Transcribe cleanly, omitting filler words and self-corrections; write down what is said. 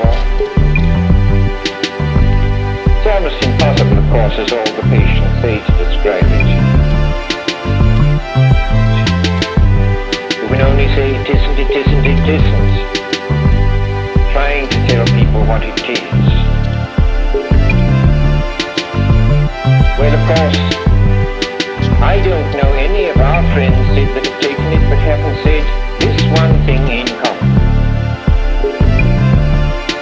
It's almost impossible, of course, as all the patients say, to describe it. We can only say it isn't, it isn't, it isn't. Trying to tell people what it is.